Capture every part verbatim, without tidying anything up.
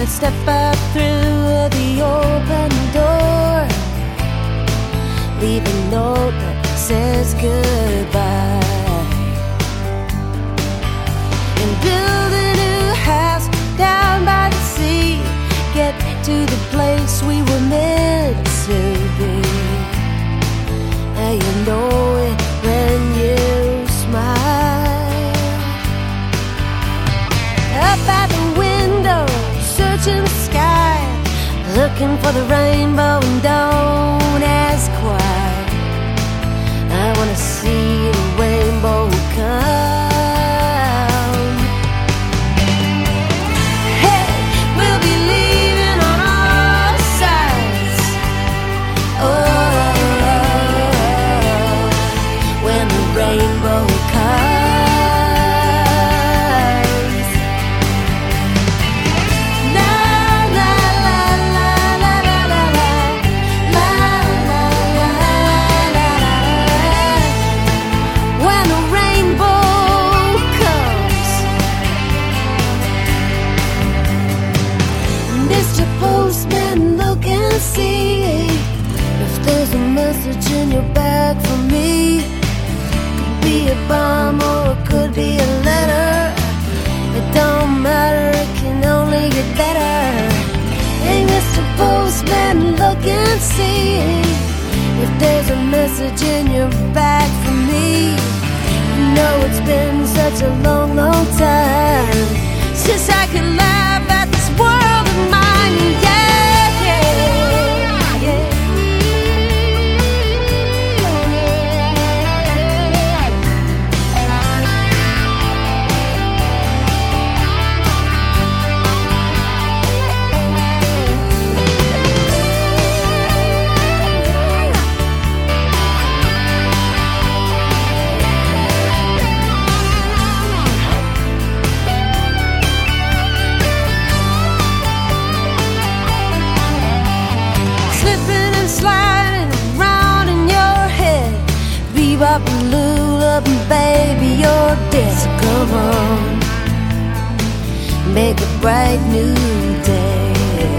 Let's step up through the open door, leave a note that says goodbye, and build a new house down by the sea. Get to the place we were meant to be. And you know it when you smile. Up at the window, searching the sky, looking for the rainbow, and don't ask why. I wanna see the rainbow come. Hey, we'll be leaving on all sides. Oh, when the rainbow comes. Postman, look and see if there's a message in your bag for me. Could be a bomb or it could be a letter. It don't matter, it can only get better. Hey, Mister Postman, look and see if there's a message in your bag for me. You know it's been such a long, long time since I could laugh at this world of mine. Yeah, yeah, yeah. Bebop and Lula, baby, you're dead. So come on, make a bright new day.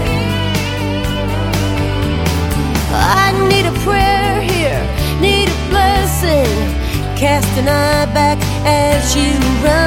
I need a prayer here, need a blessing. Cast an eye back as you run.